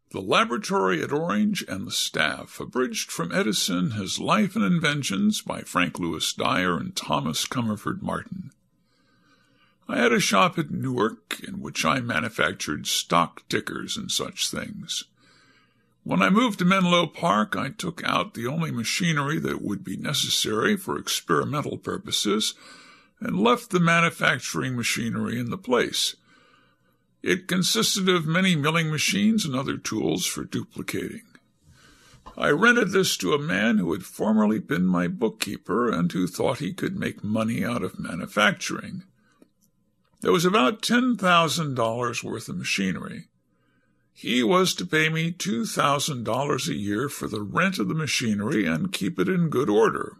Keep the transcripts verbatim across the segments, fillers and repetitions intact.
The laboratory at Orange and the staff, abridged from Edison, His Life and Inventions by Frank Lewis Dyer and Thomas Comerford Martin. I had a shop at Newark in which I manufactured stock tickers and such things. When I moved to Menlo Park, I took out the only machinery that would be necessary for experimental purposes and left the manufacturing machinery in the place. It consisted of many milling machines and other tools for duplicating. I rented this to a man who had formerly been my bookkeeper and who thought he could make money out of manufacturing. There was about ten thousand dollars worth of machinery. He was to pay me two thousand dollars a year for the rent of the machinery and keep it in good order.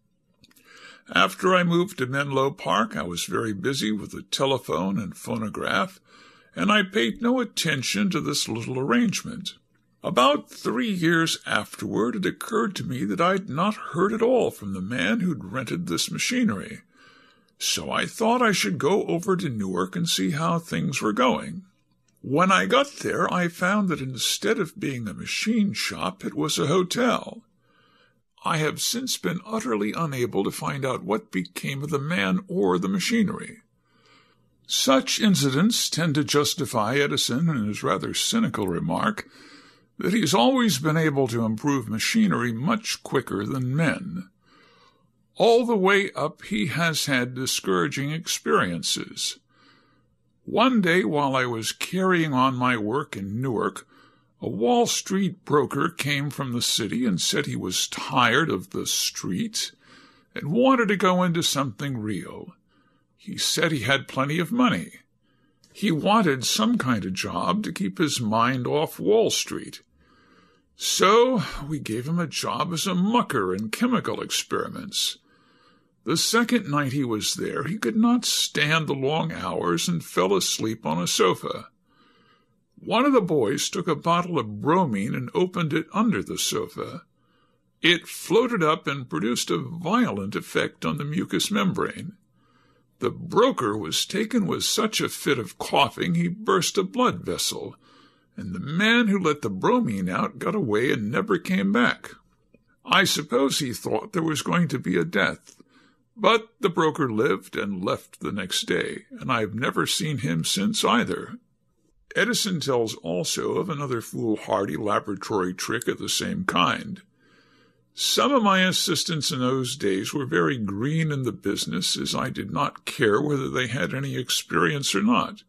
After I moved to Menlo Park, I was very busy with the telephone and phonograph, and I paid no attention to this little arrangement. About three years afterward, it occurred to me that I'd not heard at all from the man who'd rented this machinery, so I thought I should go over to Newark and see how things were going. When I got there, I found that instead of being a machine shop, it was a hotel. I have since been utterly unable to find out what became of the man or the machinery. Such incidents tend to justify Edison in his rather cynical remark that he's always been able to improve machinery much quicker than men. All the way up he has had discouraging experiences. One day while I was carrying on my work in Newark, a Wall Street broker came from the city and said he was tired of the street and wanted to go into something real. He said he had plenty of money. He wanted some kind of job to keep his mind off Wall Street. So we gave him a job as a mucker in chemical experiments. The second night he was there, he could not stand the long hours and fell asleep on a sofa. One of the boys took a bottle of bromine and opened it under the sofa. It floated up and produced a violent effect on the mucous membrane. The broker was taken with such a fit of coughing he burst a blood vessel, and the man who let the bromine out got away and never came back. I suppose he thought there was going to be a death, but the broker lived and left the next day, and I've never seen him since either. Edison tells also of another foolhardy laboratory trick of the same kind. Some of my assistants in those days were very green in the business, as I did not care whether they had any experience or not.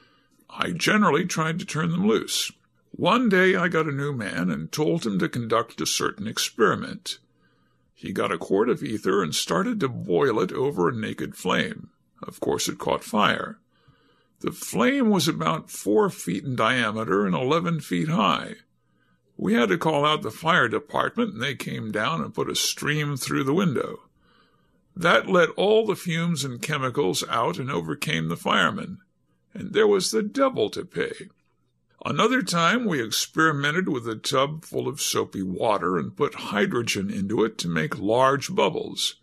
I generally tried to turn them loose. One day I got a new man and told him to conduct a certain experiment. He got a quart of ether and started to boil it over a naked flame. Of course it caught fire. The flame was about four feet in diameter and eleven feet high. We had to call out the fire department, and they came down and put a stream through the window. That let all the fumes and chemicals out and overcame the firemen, and there was the devil to pay. Another time we experimented with a tub full of soapy water and put hydrogen into it to make large bubbles.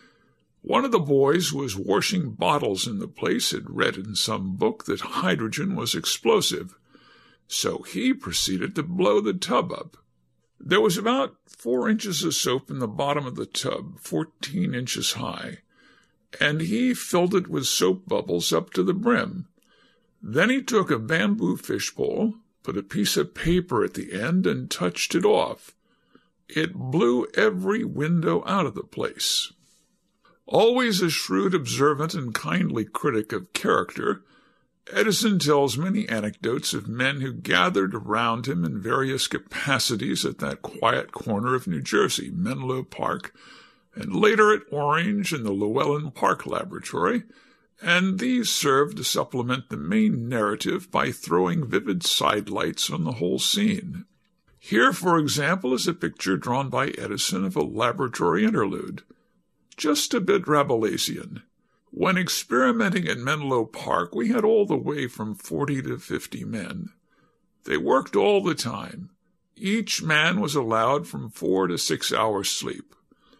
One of the boys who was washing bottles in the place had read in some book that hydrogen was explosive, so he proceeded to blow the tub up. There was about four inches of soap in the bottom of the tub, fourteen inches high, and he filled it with soap bubbles up to the brim. Then he took a bamboo fishbowl, put a piece of paper at the end, and touched it off. It blew every window out of the place. Always a shrewd, observant, and kindly critic of character, Edison tells many anecdotes of men who gathered around him in various capacities at that quiet corner of New Jersey, Menlo Park, and later at Orange and the Llewellyn Park Laboratory, and these served to supplement the main narrative by throwing vivid sidelights on the whole scene. Here, for example, is a picture drawn by Edison of a laboratory interlude, just a bit Rabelaisian. When experimenting at Menlo Park, we had all the way from forty to fifty men. They worked all the time. Each man was allowed from four to six hours sleep.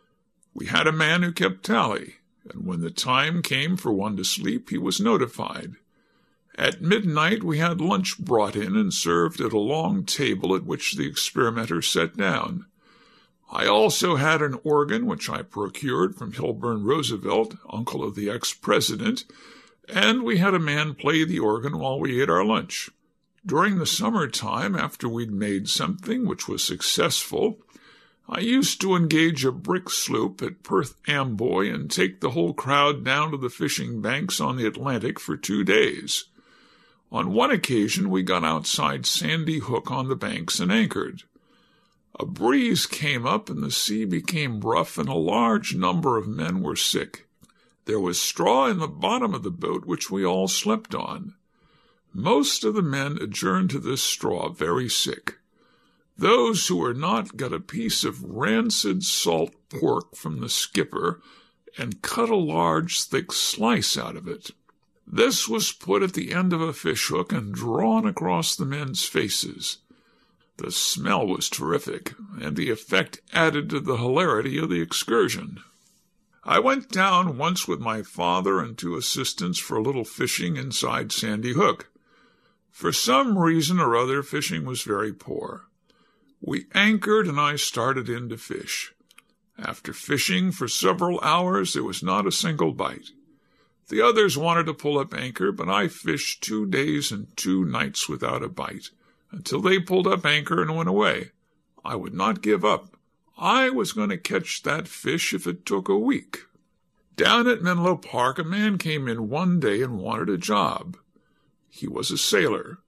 We had a man who kept tally, and when the time came for one to sleep, he was notified. At midnight we had lunch brought in and served at a long table at which the experimenters sat down. I also had an organ which I procured from Hilburn Roosevelt, uncle of the ex-president, and we had a man play the organ while we ate our lunch. During the summer time, after we'd made something which was successful, I used to engage a brick sloop at Perth Amboy and take the whole crowd down to the fishing banks on the Atlantic for two days. On one occasion we got outside Sandy Hook on the banks and anchored. A breeze came up and the sea became rough, and a large number of men were sick. There was straw in the bottom of the boat which we all slept on. Most of the men adjourned to this straw very sick. Those who were not got a piece of rancid salt pork from the skipper and cut a large thick slice out of it. This was put at the end of a fishhook and drawn across the men's faces. The smell was terrific, and the effect added to the hilarity of the excursion. I went down once with my father and two assistants for a little fishing inside Sandy Hook. For some reason or other, fishing was very poor. We anchored, and I started in to fish. After fishing for several hours, there was not a single bite. The others wanted to pull up anchor, but I fished two days and two nights without a bite, until they pulled up anchor and went away. I would not give up. I was going to catch that fish if it took a week. Down at Menlo Park, a man came in one day and wanted a job. He was a sailor.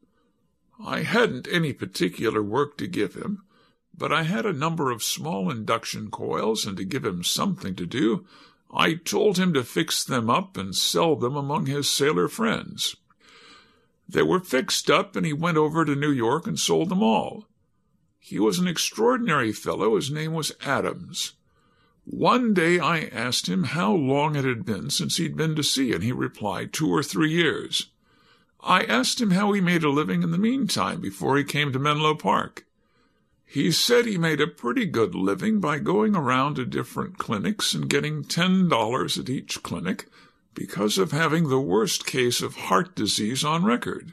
I hadn't any particular work to give him, but I had a number of small induction coils, and to give him something to do, I told him to fix them up and sell them among his sailor friends. They were fixed up, and he went over to New York and sold them all. He was an extraordinary fellow. His name was Adams. One day I asked him how long it had been since he'd been to sea, and he replied two or three years. I asked him how he made a living in the meantime before he came to Menlo Park. He said he made a pretty good living by going around to different clinics and getting ten dollars at each clinic because of having the worst case of heart disease on record.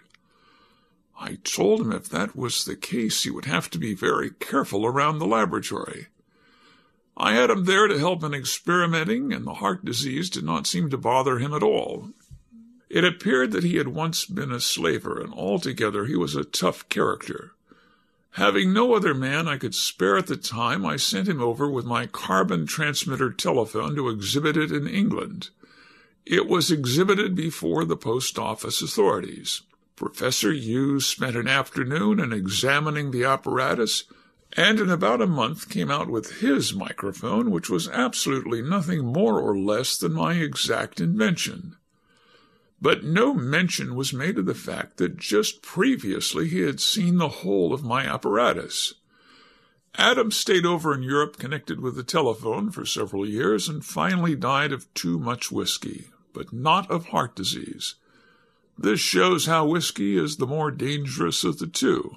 I told him if that was the case, he would have to be very careful around the laboratory. I had him there to help in experimenting, and the heart disease did not seem to bother him at all. It appeared that he had once been a slaver, and altogether he was a tough character. Having no other man I could spare at the time, I sent him over with my carbon transmitter telephone to exhibit it in England. It was exhibited before the post office authorities. Professor Hughes spent an afternoon in examining the apparatus, and in about a month came out with his microphone, which was absolutely nothing more or less than my exact invention. But no mention was made of the fact that just previously he had seen the whole of my apparatus. Adams stayed over in Europe connected with the telephone for several years and finally died of too much whiskey, but not of heart disease. This shows how whiskey is the more dangerous of the two.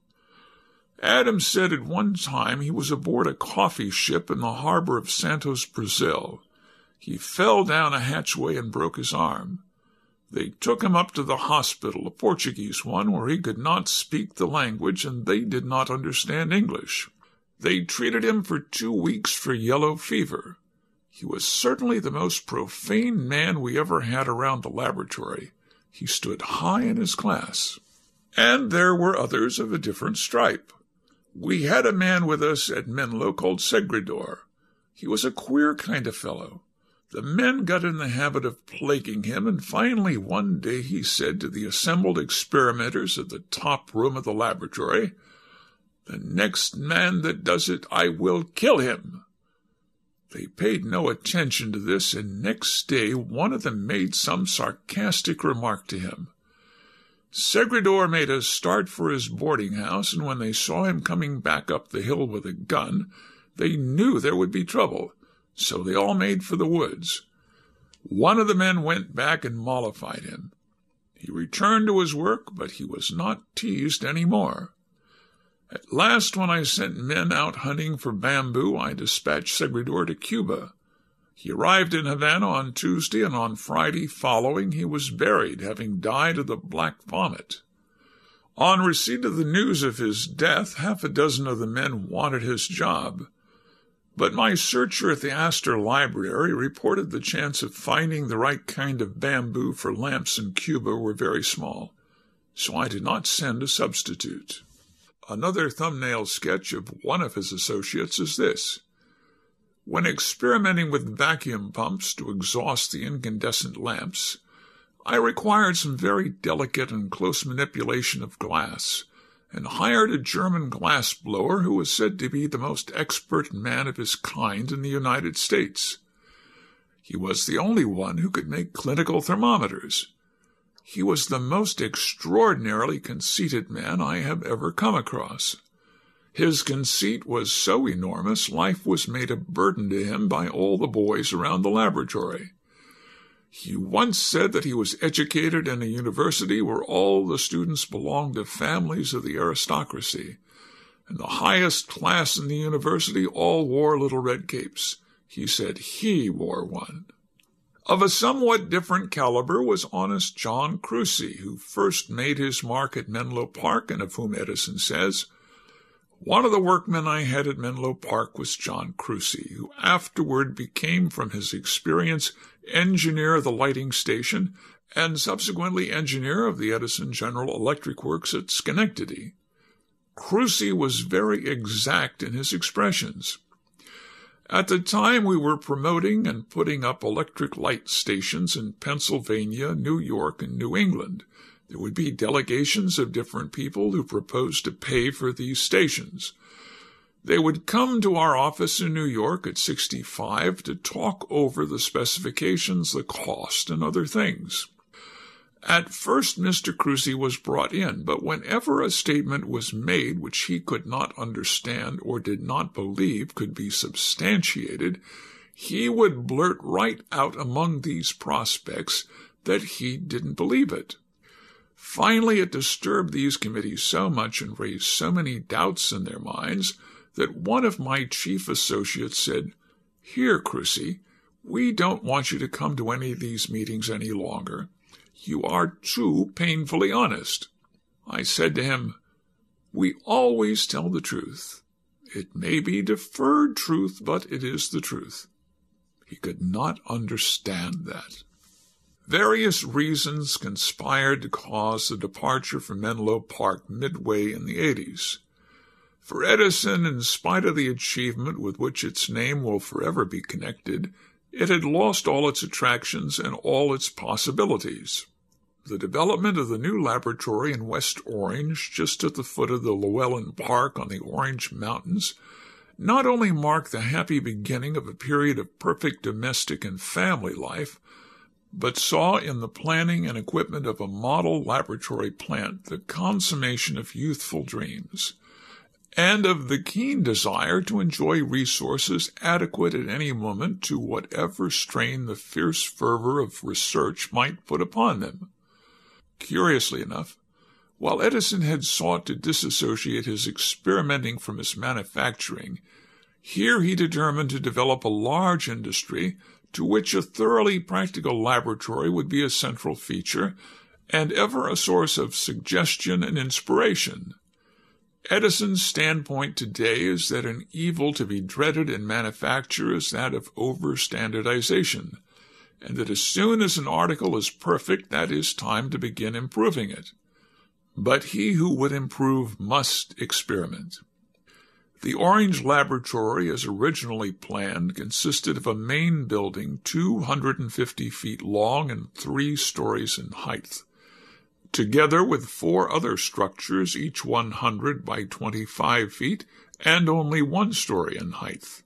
Adams said at one time he was aboard a coffee ship in the harbor of Santos, Brazil. He fell down a hatchway and broke his arm. They took him up to the hospital, a Portuguese one, where he could not speak the language and they did not understand English. They treated him for two weeks for yellow fever. He was certainly the most profane man we ever had around the laboratory. He stood high in his class. And there were others of a different stripe. We had a man with us at Menlo called Segredor. He was a queer kind of fellow. The men got in the habit of plaguing him, and finally one day he said to the assembled experimenters at the top room of the laboratory, "The next man that does it, I will kill him." They paid no attention to this, and next day one of them made some sarcastic remark to him. Segredor made a start for his boarding-house, and when they saw him coming back up the hill with a gun, they knew there would be trouble. So they all made for the woods. One of the men went back and mollified him. He returned to his work, but he was not teased any more. At last, when I sent men out hunting for bamboo, I dispatched Segredor to Cuba. He arrived in Havana on Tuesday, and on Friday following he was buried, having died of the black vomit. On receipt of the news of his death, half a dozen of the men wanted his job. But my searcher at the Astor Library reported the chance of finding the right kind of bamboo for lamps in Cuba were very small, so I did not send a substitute. Another thumbnail sketch of one of his associates is this. When experimenting with vacuum pumps to exhaust the incandescent lamps, I required some very delicate and close manipulation of glass, and hired a German glass blower who was said to be the most expert man of his kind in the United States. He was the only one who could make clinical thermometers. He was the most extraordinarily conceited man I have ever come across. His conceit was so enormous, life was made a burden to him by all the boys around the laboratory. He once said that he was educated in a university where all the students belonged to families of the aristocracy, and the highest class in the university all wore little red capes. He said he wore one. Of a somewhat different caliber was honest John Crucy, who first made his mark at Menlo Park, and of whom Edison says, "One of the workmen I had at Menlo Park was John Crucy, who afterward became, from his experience, engineer of the lighting station and subsequently engineer of the Edison General Electric Works at Schenectady. Crucy was very exact in his expressions. At the time we were promoting and putting up electric light stations in Pennsylvania, New York, and New England. There would be delegations of different people who proposed to pay for these stations. They would come to our office in New York at sixty-five to talk over the specifications, the cost, and other things. At first Mister Crucy was brought in, but whenever a statement was made which he could not understand or did not believe could be substantiated, he would blurt right out among these prospects that he didn't believe it. Finally, it disturbed these committees so much and raised so many doubts in their minds that one of my chief associates said, 'Here, Crucy, we don't want you to come to any of these meetings any longer. You are too painfully honest.' I said to him, 'We always tell the truth. It may be deferred truth, but it is the truth.' He could not understand that. Various reasons conspired to cause the departure from Menlo Park midway in the eighties. For Edison, in spite of the achievement with which its name will forever be connected, it had lost all its attractions and all its possibilities. The development of the new laboratory in West Orange, just at the foot of the Llewellyn Park on the Orange Mountains, not only marked the happy beginning of a period of perfect domestic and family life, but saw in the planning and equipment of a model laboratory plant the consummation of youthful dreams, and of the keen desire to enjoy resources adequate at any moment to whatever strain the fierce fervor of research might put upon them. Curiously enough, while Edison had sought to disassociate his experimenting from his manufacturing, here he determined to develop a large industry to which a thoroughly practical laboratory would be a central feature and ever a source of suggestion and inspiration. Edison's standpoint today is that an evil to be dreaded in manufacture is that of over-standardization, and that as soon as an article is perfect, that is time to begin improving it. But he who would improve must experiment. The Orange Laboratory, as originally planned, consisted of a main building two hundred fifty feet long and three stories in height, together with four other structures, each one hundred by twenty-five feet and only one story in height.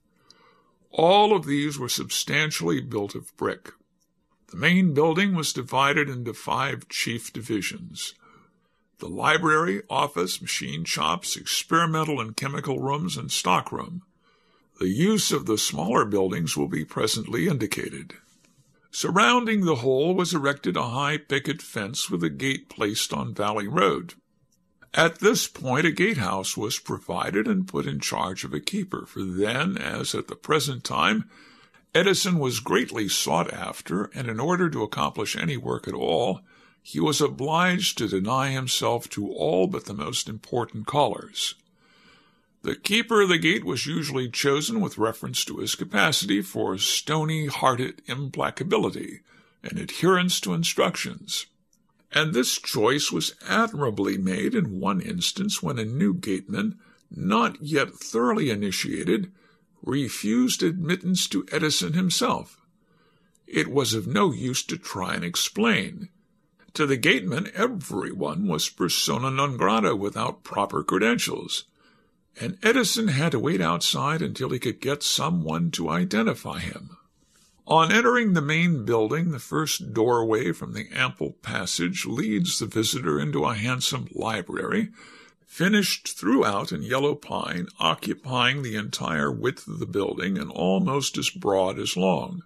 All of these were substantially built of brick. The main building was divided into five chief divisions: the library, office, machine shops, experimental and chemical rooms, and stockroom. The use of the smaller buildings will be presently indicated. Surrounding the whole was erected a high picket fence with a gate placed on Valley Road. At this point a gatehouse was provided and put in charge of a keeper, for then, as at the present time, Edison was greatly sought after, and in order to accomplish any work at all, he was obliged to deny himself to all but the most important callers. The keeper of the gate was usually chosen with reference to his capacity for stony-hearted implacability and adherence to instructions. And this choice was admirably made in one instance when a new gateman, not yet thoroughly initiated, refused admittance to Edison himself. It was of no use to try and explain. To the gateman, everyone was persona non grata without proper credentials, and Edison had to wait outside until he could get someone to identify him. On entering the main building, the first doorway from the ample passage leads the visitor into a handsome library, finished throughout in yellow pine, occupying the entire width of the building and almost as broad as long.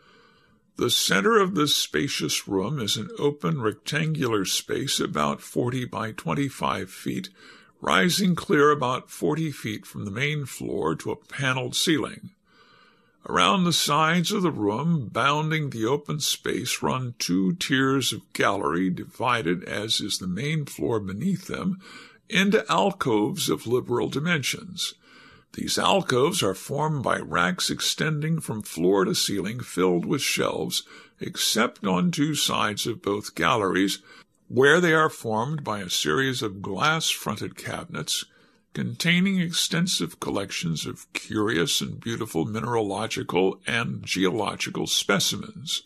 The center of this spacious room is an open rectangular space about forty by twenty-five feet, rising clear about forty feet from the main floor to a paneled ceiling. Around the sides of the room, bounding the open space, run two tiers of gallery, divided, as is the main floor beneath them, into alcoves of liberal dimensions. These alcoves are formed by racks extending from floor to ceiling filled with shelves, except on two sides of both galleries, where they are formed by a series of glass-fronted cabinets containing extensive collections of curious and beautiful mineralogical and geological specimens,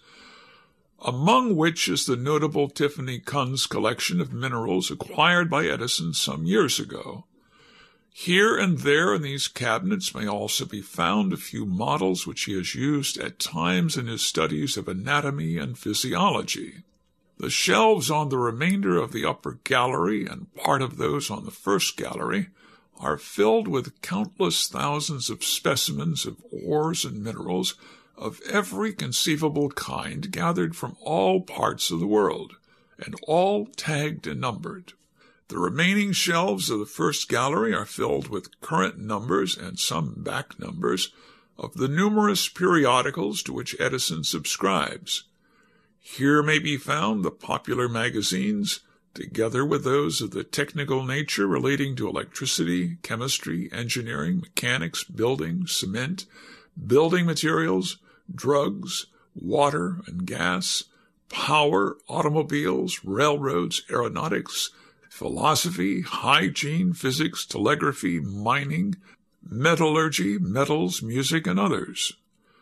among which is the notable Tiffany Kunn's collection of minerals acquired by Edison some years ago. Here and there in these cabinets may also be found a few models which he has used at times in his studies of anatomy and physiology. The shelves on the remainder of the upper gallery and part of those on the first gallery are filled with countless thousands of specimens of ores and minerals of every conceivable kind gathered from all parts of the world, and all tagged and numbered. The remaining shelves of the first gallery are filled with current numbers and some back numbers of the numerous periodicals to which Edison subscribes. Here may be found the popular magazines, together with those of the technical nature relating to electricity, chemistry, engineering, mechanics, building, cement, building materials, drugs, water and gas, power, automobiles, railroads, aeronautics, philosophy, hygiene, physics, telegraphy, mining, metallurgy, metals, music, and others.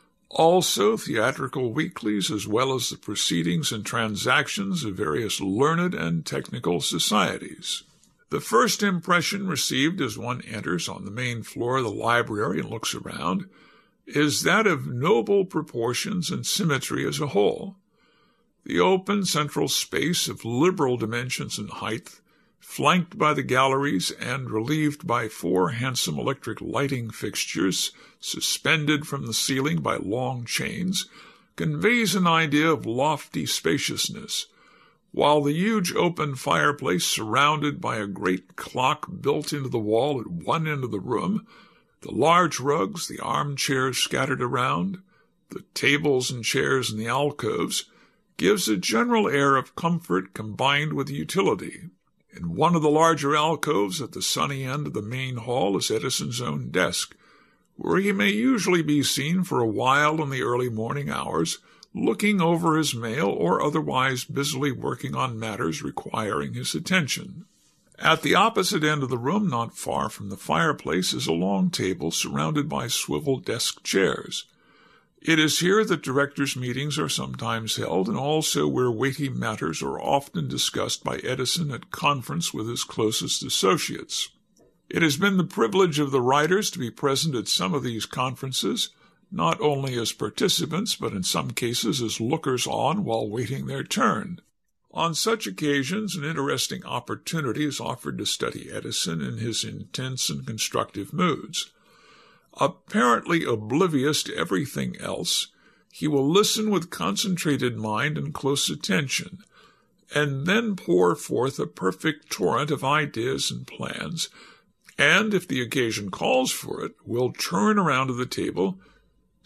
Also theatrical weeklies, as well as the proceedings and transactions of various learned and technical societies. The first impression received as one enters on the main floor of the library and looks around is that of noble proportions and symmetry as a whole. The open central space of liberal dimensions and height, flanked by the galleries and relieved by four handsome electric lighting fixtures suspended from the ceiling by long chains, conveys an idea of lofty spaciousness, while the huge open fireplace surrounded by a great clock built into the wall at one end of the room, the large rugs, the armchairs scattered around, the tables and chairs in the alcoves, gives a general air of comfort combined with utility. In one of the larger alcoves at the sunny end of the main hall is Edison's own desk, where he may usually be seen for a while in the early morning hours, looking over his mail or otherwise busily working on matters requiring his attention. At the opposite end of the room, not far from the fireplace, is a long table surrounded by swivel desk chairs. It is here that directors' meetings are sometimes held, and also where weighty matters are often discussed by Edison at conference with his closest associates. It has been the privilege of the writers to be present at some of these conferences, not only as participants, but in some cases as lookers-on while waiting their turn. On such occasions, an interesting opportunity is offered to study Edison in his intense and constructive moods. Apparently oblivious to everything else, he will listen with concentrated mind and close attention, and then pour forth a perfect torrent of ideas and plans, and, if the occasion calls for it, will turn around to the table,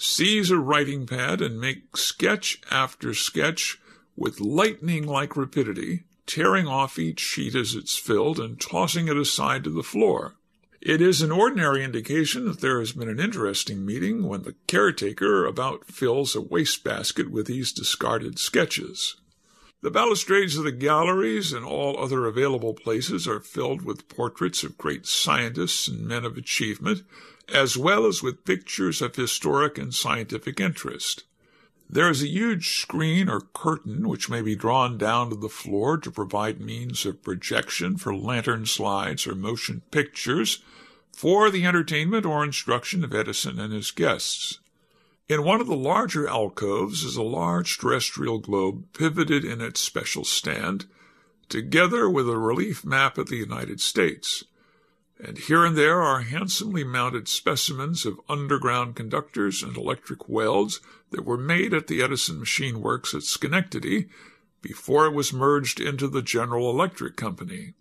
seize a writing pad and make sketch after sketch with lightning-like rapidity, tearing off each sheet as it's filled and tossing it aside to the floor. It is an ordinary indication that there has been an interesting meeting when the caretaker about fills a wastebasket with these discarded sketches. The balustrades of the galleries and all other available places are filled with portraits of great scientists and men of achievement, as well as with pictures of historic and scientific interest. There is a huge screen or curtain which may be drawn down to the floor to provide means of projection for lantern slides or motion pictures for the entertainment or instruction of Edison and his guests. In one of the larger alcoves is a large terrestrial globe pivoted in its special stand, together with a relief map of the United States. And here and there are handsomely mounted specimens of underground conductors and electric welds that were made at the Edison Machine Works at Schenectady before it was merged into the General Electric Company.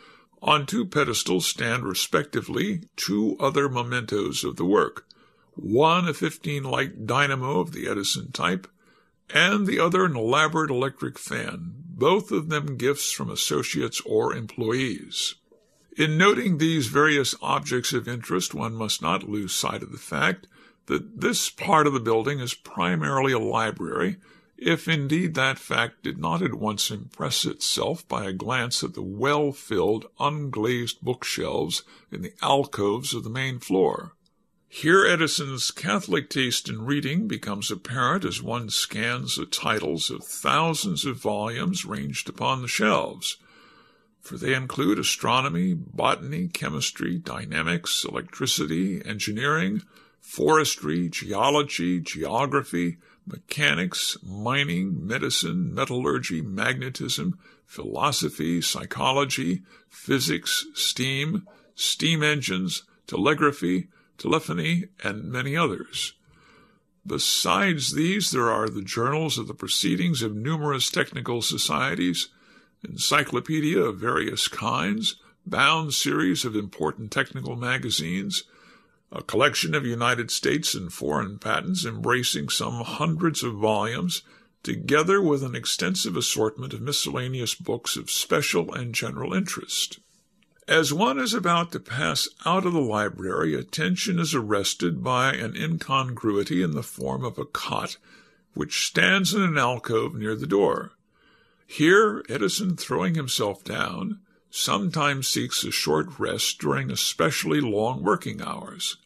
On two pedestals stand respectively two other mementos of the work, one a fifteen-light dynamo of the Edison type, and the other an elaborate electric fan, both of them gifts from associates or employees. In noting these various objects of interest, one must not lose sight of the fact that this part of the building is primarily a library, if indeed that fact did not at once impress itself by a glance at the well-filled, unglazed bookshelves in the alcoves of the main floor. Here Edison's catholic taste in reading becomes apparent as one scans the titles of thousands of volumes ranged upon the shelves, for they include astronomy, botany, chemistry, dynamics, electricity, engineering, forestry, geology, geography, mechanics, mining, medicine, metallurgy, magnetism, philosophy, psychology, physics, steam, steam engines, telegraphy, telephony, and many others. Besides these, there are the journals of the proceedings of numerous technical societies, encyclopedia of various kinds, bound series of important technical magazines, a collection of United States and foreign patents embracing some hundreds of volumes, together with an extensive assortment of miscellaneous books of special and general interest. As one is about to pass out of the library, attention is arrested by an incongruity in the form of a cot, which stands in an alcove near the door. Here, Edison, throwing himself down, sometimes seeks a short rest during especially long working hours.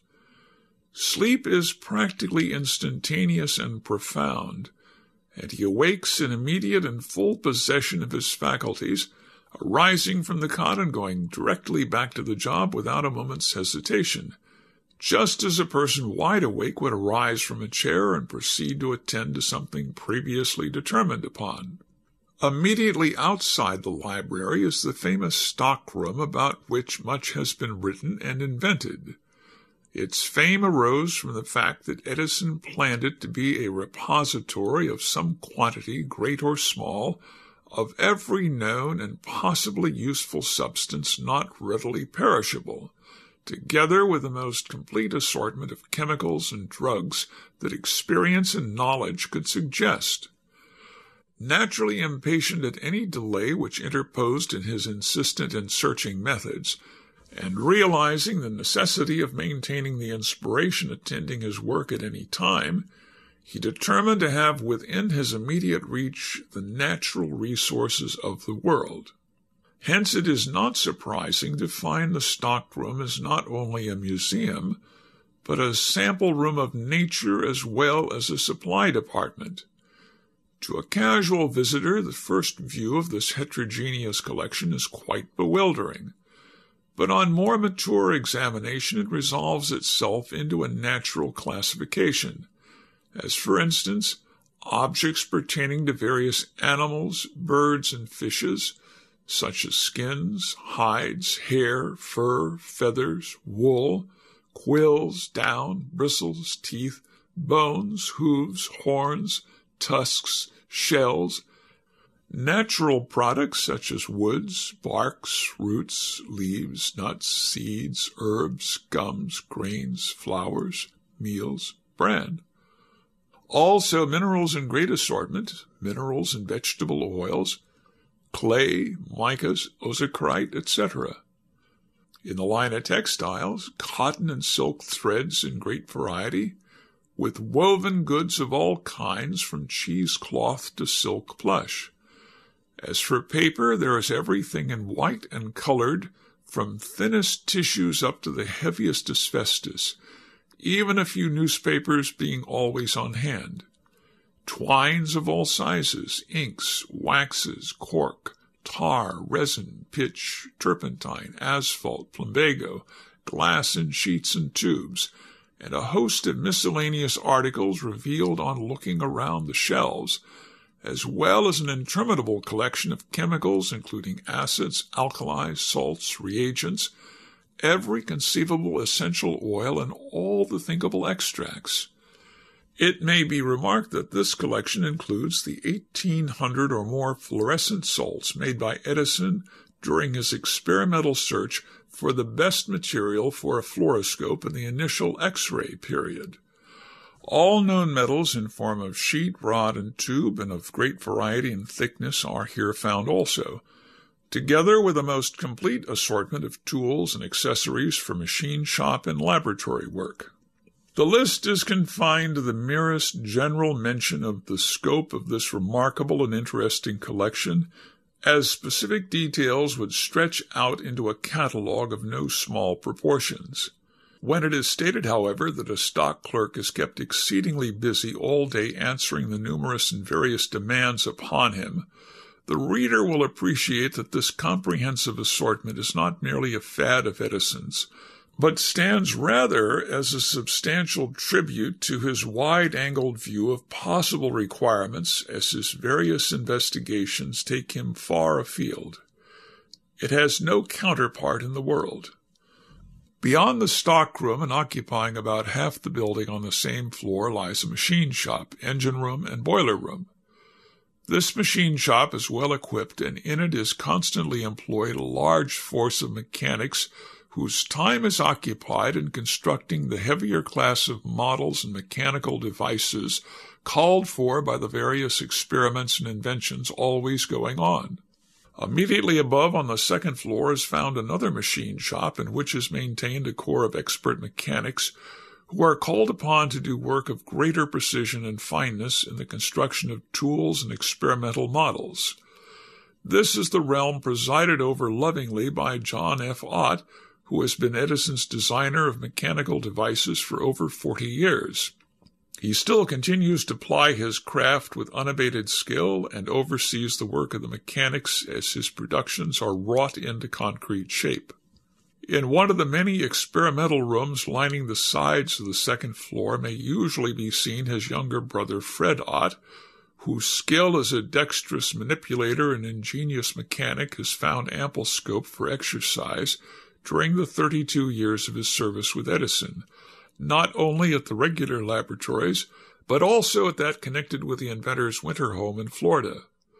Sleep is practically instantaneous and profound, and he awakes in immediate and full possession of his faculties, arising from the cot and going directly back to the job without a moment's hesitation, just as a person wide awake would arise from a chair and proceed to attend to something previously determined upon. Immediately outside the library is the famous stockroom about which much has been written and invented. Its fame arose from the fact that Edison planned it to be a repository of some quantity, great or small, of every known and possibly useful substance not readily perishable, together with the most complete assortment of chemicals and drugs that experience and knowledge could suggest. Naturally impatient at any delay which interposed in his insistent and searching methods, and realizing the necessity of maintaining the inspiration attending his work at any time, he determined to have within his immediate reach the natural resources of the world. Hence it is not surprising to find the stockroom is not only a museum, but a sample room of nature as well as a supply department. To a casual visitor, the first view of this heterogeneous collection is quite bewildering, but on more mature examination it resolves itself into a natural classification, as, for instance, objects pertaining to various animals, birds, and fishes, such as skins, hides, hair, fur, feathers, wool, quills, down, bristles, teeth, bones, hooves, horns, tusks, shells, natural products such as woods, barks, roots, leaves, nuts, seeds, herbs, gums, grains, flowers, meals, bran, Also minerals in great assortment, minerals and vegetable oils, clay, micas, ozocrite, et cetera. In the line of textiles, cotton and silk threads in great variety, with woven goods of all kinds from cheesecloth to silk plush. As for paper, there is everything in white and colored, from thinnest tissues up to the heaviest asbestos, even a few newspapers being always on hand. Twines of all sizes, inks, waxes, cork, tar, resin, pitch, turpentine, asphalt, plumbago, glass in sheets and tubes, and a host of miscellaneous articles revealed on looking around the shelves, as well as an interminable collection of chemicals including acids, alkalis, salts, reagents, every conceivable essential oil, and all the thinkable extracts. It may be remarked that this collection includes the eighteen hundred or more fluorescent salts made by Edison during his experimental search for the best material for a fluoroscope in the initial X-ray period. All known metals in form of sheet, rod, and tube, and of great variety and thickness, are here found also, together with a most complete assortment of tools and accessories for machine shop and laboratory work. The list is confined to the merest general mention of the scope of this remarkable and interesting collection, as specific details would stretch out into a catalogue of no small proportions. When it is stated, however, that a stock clerk is kept exceedingly busy all day answering the numerous and various demands upon him, the reader will appreciate that this comprehensive assortment is not merely a fad of Edison's, but stands rather as a substantial tribute to his wide-angled view of possible requirements as his various investigations take him far afield. It has no counterpart in the world. Beyond the stockroom and occupying about half the building on the same floor lies a machine shop, engine room, and boiler room. This machine shop is well equipped, and in it is constantly employed a large force of mechanics whose time is occupied in constructing the heavier class of models and mechanical devices called for by the various experiments and inventions always going on. Immediately above on the second floor is found another machine shop in which is maintained a corps of expert mechanics who are called upon to do work of greater precision and fineness in the construction of tools and experimental models. This is the realm presided over lovingly by John F. Ott, who has been Edison's designer of mechanical devices for over forty years. He still continues to ply his craft with unabated skill and oversees the work of the mechanics as his productions are wrought into concrete shape. In one of the many experimental rooms lining the sides of the second floor may usually be seen his younger brother Fred Ott, whose skill as a dexterous manipulator and ingenious mechanic has found ample scope for exercise during the thirty-two years of his service with Edison, not only at the regular laboratories, but also at that connected with the inventor's winter home in Florida.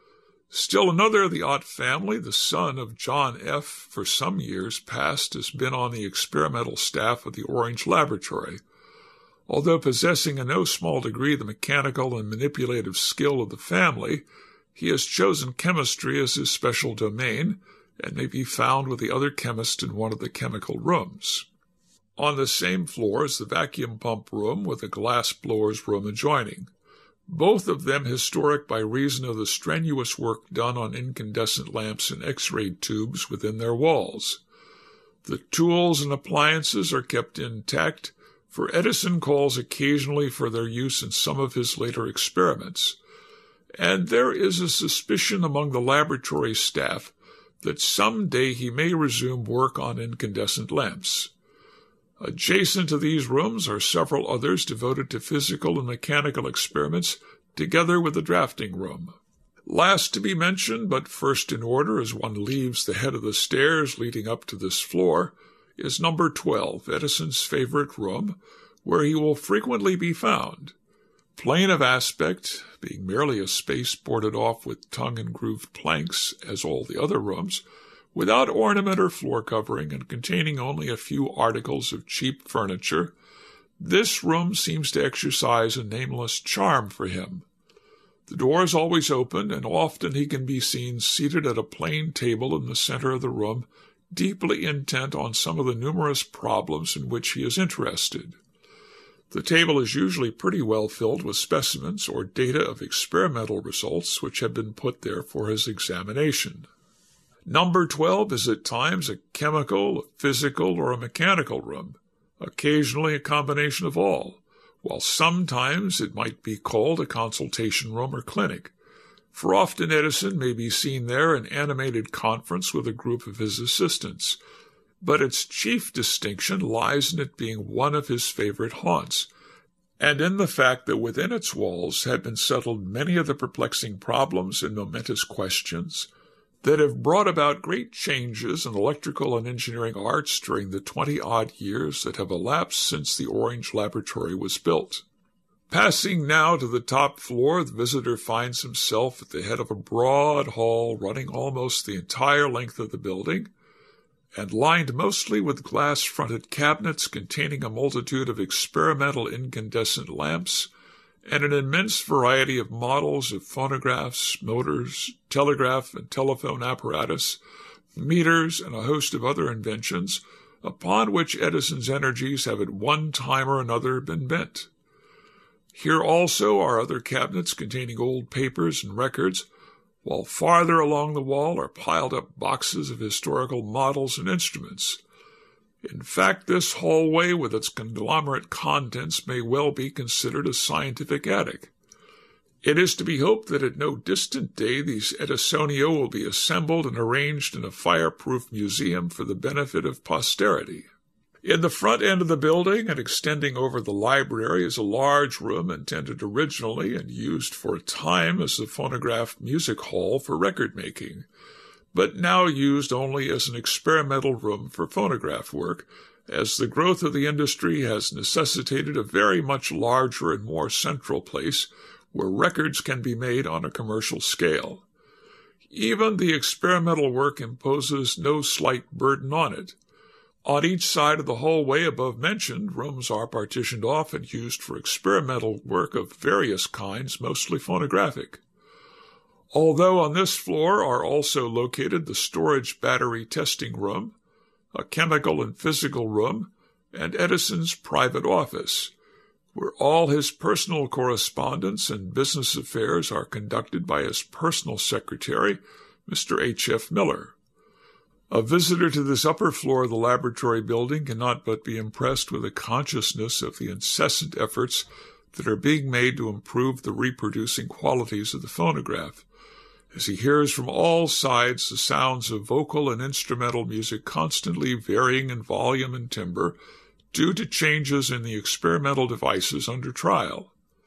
Still another of the Ott family, the son of John F., for some years past has been on the experimental staff of the Orange Laboratory. Although possessing in no small degree the mechanical and manipulative skill of the family, he has chosen chemistry as his special domain, and may be found with the other chemist in one of the chemical rooms. On the same floor is the vacuum pump room with the glass blower's room adjoining, both of them historic by reason of the strenuous work done on incandescent lamps and X-ray tubes within their walls. The tools and appliances are kept intact, for Edison calls occasionally for their use in some of his later experiments, and there is a suspicion among the laboratory staff that some day he may resume work on incandescent lamps. Adjacent to these rooms are several others devoted to physical and mechanical experiments, together with the drafting room. Last to be mentioned, but first in order as one leaves the head of the stairs leading up to this floor, is number twelve, Edison's favorite room, where he will frequently be found. Plain of aspect, being merely a space boarded off with tongue and grooved planks, as all the other rooms, without ornament or floor covering, and containing only a few articles of cheap furniture, This room seems to exercise a nameless charm for him. The door is always open, and often he can be seen seated at a plain table in the center of the room, deeply intent on some of the numerous problems in which he is interested. The table is usually pretty well filled with specimens or data of experimental results which have been put there for his examination. Number twelve is at times a chemical, a physical, or a mechanical room, occasionally a combination of all, while sometimes it might be called a consultation room or clinic, for often Edison may be seen there in animated conference with a group of his assistants, but its chief distinction lies in it being one of his favorite haunts, and in the fact that within its walls had been settled many of the perplexing problems and momentous questions that have brought about great changes in electrical and engineering arts during the twenty-odd years that have elapsed since the Orange Laboratory was built. Passing now to the top floor, the visitor finds himself at the head of a broad hall running almost the entire length of the building, and lined mostly with glass-fronted cabinets containing a multitude of experimental incandescent lamps, and an immense variety of models of phonographs, motors, telegraph and telephone apparatus, meters, and a host of other inventions, upon which Edison's energies have at one time or another been bent. Here also are other cabinets containing old papers and records, while farther along the wall are piled up boxes of historical models and instruments. In fact, this hallway with its conglomerate contents may well be considered a scientific attic. It is to be hoped that at no distant day these Edisonio will be assembled and arranged in a fireproof museum for the benefit of posterity. In the front end of the building and extending over the library is a large room intended originally and used for a time as the phonograph music hall for record-making, but now used only as an experimental room for phonograph work, as the growth of the industry has necessitated a very much larger and more central place where records can be made on a commercial scale. Even the experimental work imposes no slight burden on it. On each side of the hallway above mentioned, rooms are partitioned off and used for experimental work of various kinds, mostly phonographic. Although on this floor are also located the storage battery testing room, a chemical and physical room, and Edison's private office, where all his personal correspondence and business affairs are conducted by his personal secretary, Mister H F Miller. A visitor to this upper floor of the laboratory building cannot but be impressed with a consciousness of the incessant efforts that are being made to improve the reproducing qualities of the phonograph, as he hears from all sides the sounds of vocal and instrumental music constantly varying in volume and timbre due to changes in the experimental devices under trial.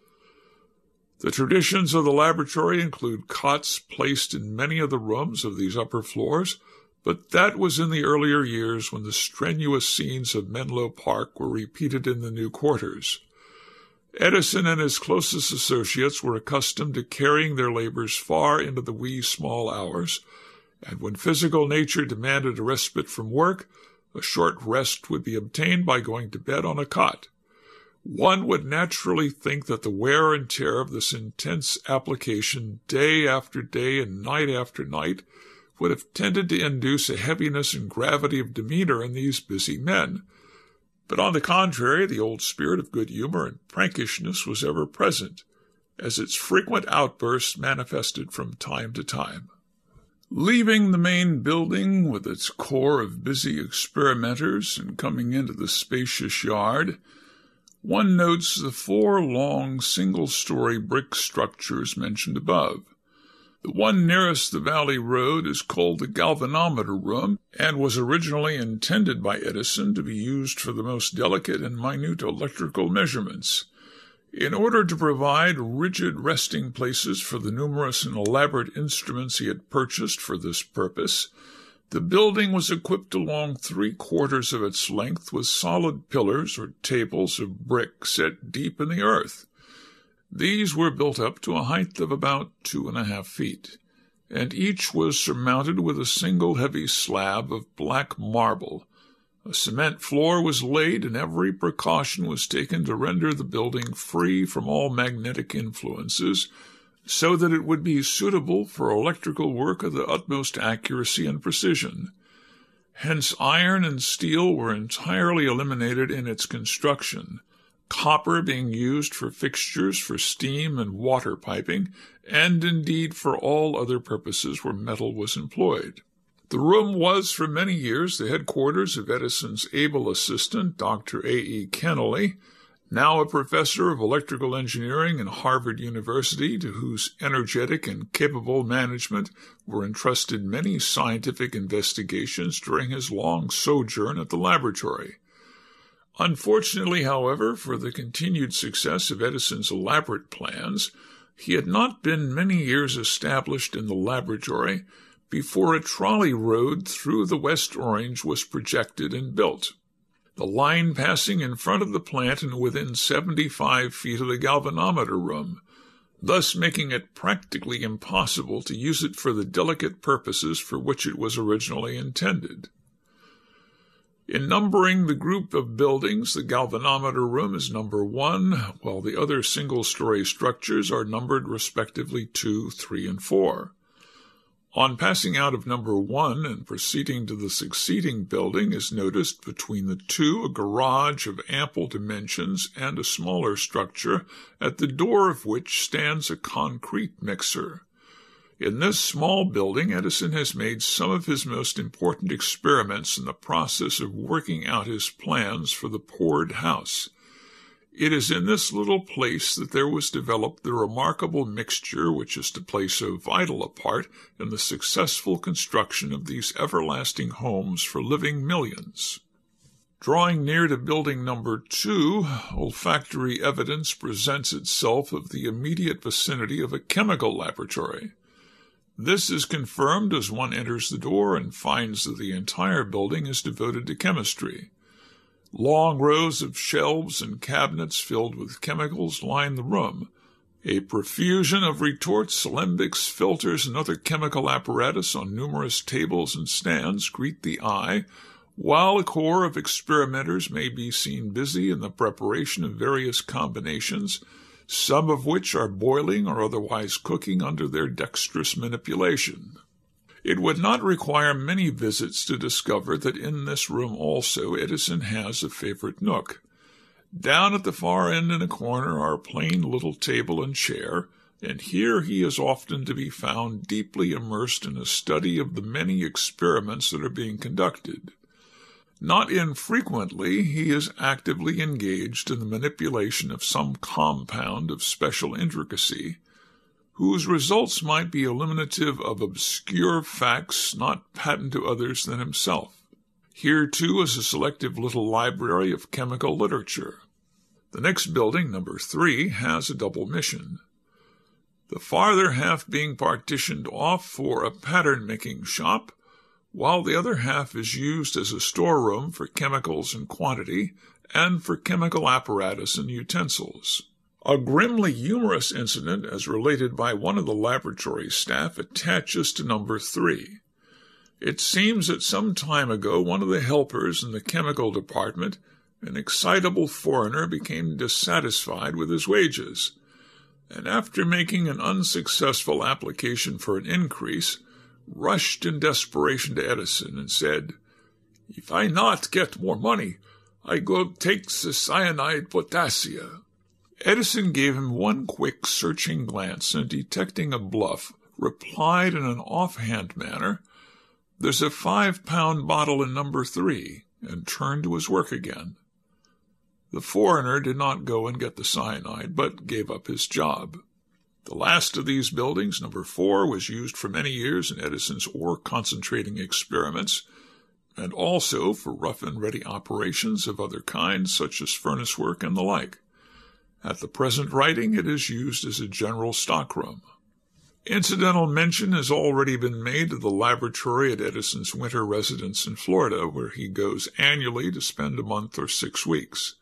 The traditions of the laboratory include cots placed in many of the rooms of these upper floors, but that was in the earlier years when the strenuous scenes of Menlo Park were repeated in the new quarters. Edison and his closest associates were accustomed to carrying their labors far into the wee small hours, and when physical nature demanded a respite from work, a short rest would be obtained by going to bed on a cot. One would naturally think that the wear and tear of this intense application day after day and night after night would have tended to induce a heaviness and gravity of demeanor in these busy men. But on the contrary, the old spirit of good humor and prankishness was ever present, as its frequent outbursts manifested from time to time. Leaving the main building with its core of busy experimenters and coming into the spacious yard, one notes the four long single-story brick structures mentioned above. The one nearest the valley road is called the galvanometer room and was originally intended by Edison to be used for the most delicate and minute electrical measurements. In order to provide rigid resting places for the numerous and elaborate instruments he had purchased for this purpose, the building was equipped along three-quarters of its length with solid pillars or tables of brick set deep in the earth. These were built up to a height of about two and a half feet, and each was surmounted with a single heavy slab of black marble, A cement floor was laid, and every precaution was taken to render the building free from all magnetic influences, so that it would be suitable for electrical work of the utmost accuracy and precision. Hence iron and steel were entirely eliminated in its construction, copper being used for fixtures for steam and water piping, and indeed for all other purposes where metal was employed. The room was for many years the headquarters of Edison's able assistant, Doctor A E Kennelly, now a professor of electrical engineering in Harvard University, to whose energetic and capable management were entrusted many scientific investigations during his long sojourn at the laboratory. Unfortunately, however, for the continued success of Edison's elaborate plans, he had not been many years established in the laboratory before a trolley road through the West Orange was projected and built, the line passing in front of the plant and within seventy-five feet of the galvanometer room, thus making it practically impossible to use it for the delicate purposes for which it was originally intended. In numbering the group of buildings, the galvanometer room is number one, while the other single-story structures are numbered respectively two, three, and four. On passing out of number one and proceeding to the succeeding building is noticed between the two a garage of ample dimensions and a smaller structure, at the door of which stands a concrete mixer. In this small building, Edison has made some of his most important experiments in the process of working out his plans for the poured house. It is in this little place that there was developed the remarkable mixture which is to play so vital a part in the successful construction of these everlasting homes for living millions. Drawing near to building number two, olfactory evidence presents itself of the immediate vicinity of a chemical laboratory. This is confirmed as one enters the door and finds that the entire building is devoted to chemistry. Long rows of shelves and cabinets filled with chemicals line the room. A profusion of retorts, alembics, filters, and other chemical apparatus on numerous tables and stands greet the eye, while a corps of experimenters may be seen busy in the preparation of various combinations, some of which are boiling or otherwise cooking under their dexterous manipulation. It would not require many visits to discover that in this room also Edison has a favorite nook. Down at the far end in a corner are a plain little table and chair, and here he is often to be found deeply immersed in a study of the many experiments that are being conducted. Not infrequently he is actively engaged in the manipulation of some compound of special intricacy, whose results might be illuminative of obscure facts not patent to others than himself. Here, too, is a selective little library of chemical literature. The next building, number three, has a double mission, the farther half being partitioned off for a pattern-making shop, while the other half is used as a storeroom for chemicals and quantity and for chemical apparatus and utensils. A grimly humorous incident, as related by one of the laboratory staff, attaches to number three. It seems that some time ago one of the helpers in the chemical department, an excitable foreigner, became dissatisfied with his wages, and after making an unsuccessful application for an increase, rushed in desperation to Edison and said, "If I not get more money, I go take the cyanide potassia." Edison gave him one quick, searching glance, and detecting a bluff, replied in an offhand manner, "There's a five-pound bottle in number three," and turned to his work again. The foreigner did not go and get the cyanide, but gave up his job. The last of these buildings, number four, was used for many years in Edison's ore-concentrating experiments, and also for rough-and-ready operations of other kinds, such as furnace work and the like. At the present writing, it is used as a general stockroom. Incidental mention has already been made of the laboratory at Edison's winter residence in Florida, where he goes annually to spend a month or six weeks.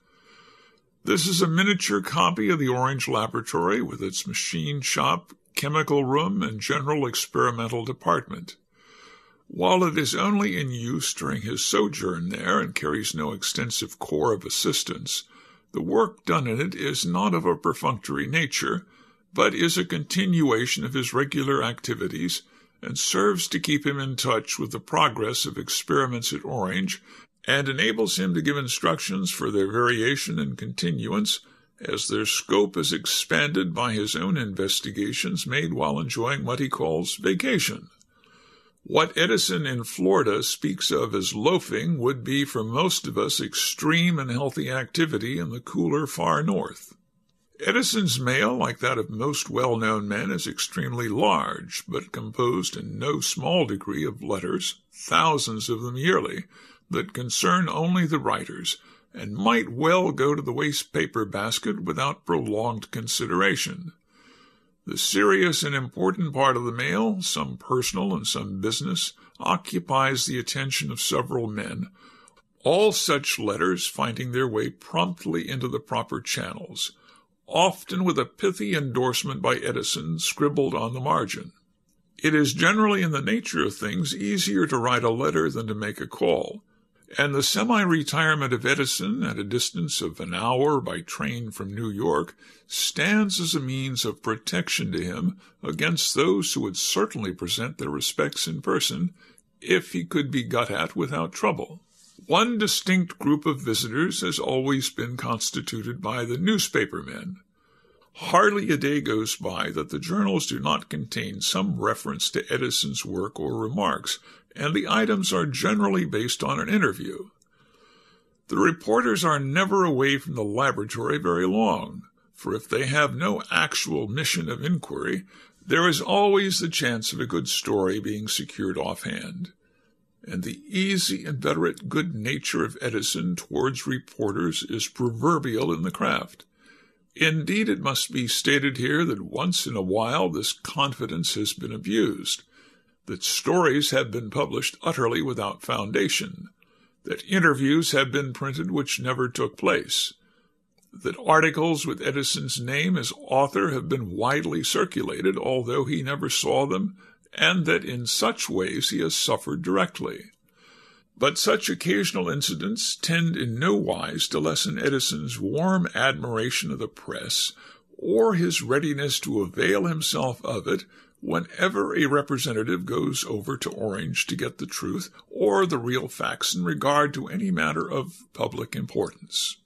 This is a miniature copy of the Orange Laboratory, with its machine shop, chemical room, and general experimental department. While it is only in use during his sojourn there and carries no extensive corps of assistants, the work done in it is not of a perfunctory nature, but is a continuation of his regular activities, and serves to keep him in touch with the progress of experiments at Orange, and enables him to give instructions for their variation and continuance, as their scope is expanded by his own investigations made while enjoying what he calls vacation. What Edison in Florida speaks of as loafing would be for most of us extreme and healthy activity in the cooler far north. Edison's mail, like that of most well-known men, is extremely large, but composed in no small degree of letters, thousands of them yearly, that concern only the writers, and might well go to the waste-paper basket without prolonged consideration. The serious and important part of the mail, some personal and some business, occupies the attention of several men, all such letters finding their way promptly into the proper channels, often with a pithy endorsement by Edison scribbled on the margin. It is generally in the nature of things easier to write a letter than to make a call, and the semi-retirement of Edison at a distance of an hour by train from New York stands as a means of protection to him against those who would certainly present their respects in person if he could be got at without trouble. One distinct group of visitors has always been constituted by the newspaper men. Hardly a day goes by that the journals do not contain some reference to Edison's work or remarks, and the items are generally based on an interview. The reporters are never away from the laboratory very long, for if they have no actual mission of inquiry, there is always the chance of a good story being secured offhand. And the easy, inveterate good nature of Edison towards reporters is proverbial in the craft. Indeed, it must be stated here that once in a while this confidence has been abused, that stories have been published utterly without foundation, that interviews have been printed which never took place, that articles with Edison's name as author have been widely circulated, although he never saw them, and that in such ways he has suffered directly. But such occasional incidents tend in no wise to lessen Edison's warm admiration of the press, or his readiness to avail himself of it whenever a representative goes over to Orange to get the truth or the real facts in regard to any matter of public importance.